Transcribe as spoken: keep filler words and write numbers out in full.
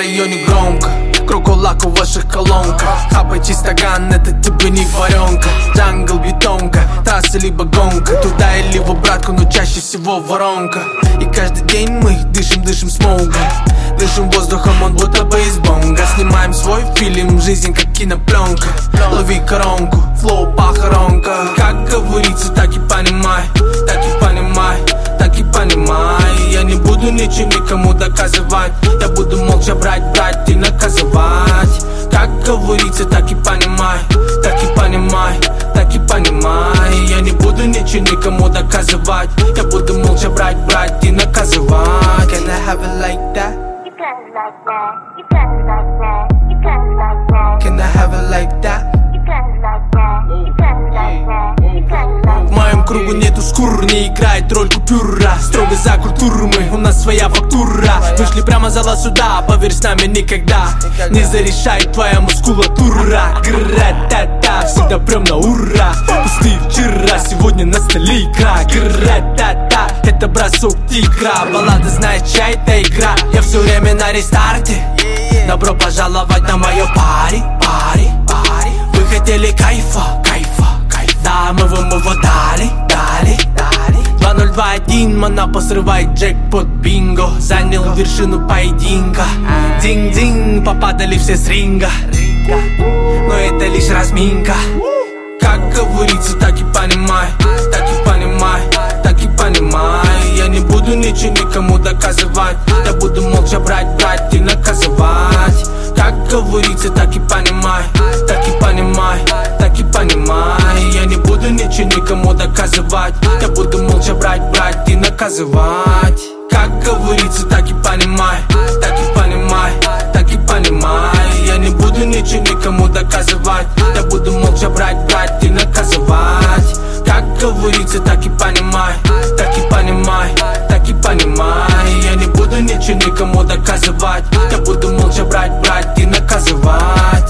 районе громко, круг-кулак в ваших колонках. Хапайте стакан, это тебе не варенка. Джангл, бетонка, трасса либо гонка. Туда или в обратку, но чаще всего воронка. И каждый день мы дышим, дышим смогом. Дышим воздухом, он будто бы из бонга. Снимаем свой фильм, жизнь как кинопленка. Лови коронку, флоу похоронка. Как говорится, так и понимай, так и понимай, так и понимай. Я не буду ничего никому доказывать. Я буду молча брать, брать и наказывать. Как говорится, так и понимай, так и понимай, так и понимай. Я не буду ничего никому доказывать. Я буду молча брать, брать и наказывать. Can I have it like that? You got it like that. You got it like that. You got it like that. Can I have it like that? You got it like that. You got it like that. You got it like that. В моем кругу нету скур, не играет роль купюра. Строго за культуру мы, у нас своя фактура. Вышли прямо зала сюда, поверь, с нами никогда не зарешает твоя мускулатура. Гра-та-та, всегда прям на ура. Пустые вчера, сегодня на столе икра. Гра-та-та, это бросок тигра. Баллада знает, чья это игра. Я все время на рестарте. Добро пожаловать на мое пари, пари, пари. Вы хотели кайфа, кайфа, кайфа. Да, мы вам его дали, дали, дали. Два ноль два один, Монапо срывает джекпот, бинго. Занял вершину поединка. Динг-динг, попадали все с ринга. Но это лишь разминка. Как говорится, так и понимай, так и понимай, так и понимай. Я не буду ничего никому доказывать. Я буду молча брать, брать и наказывать. Как говорится, так и понимай, так и понимай, так и понимай. Я не буду ничего никому доказывать. Я буду молча брать, брать и наказывать. Как говорится, так и понимай, так и понимай, так и понимай. Я не буду ничего никому доказывать. Я буду молча брать, брать и наказывать. Как говорится, так и понимай, так и понимай, так и понимай. Я не буду ничего никому доказывать. Я буду молча брать, брать и наказывать.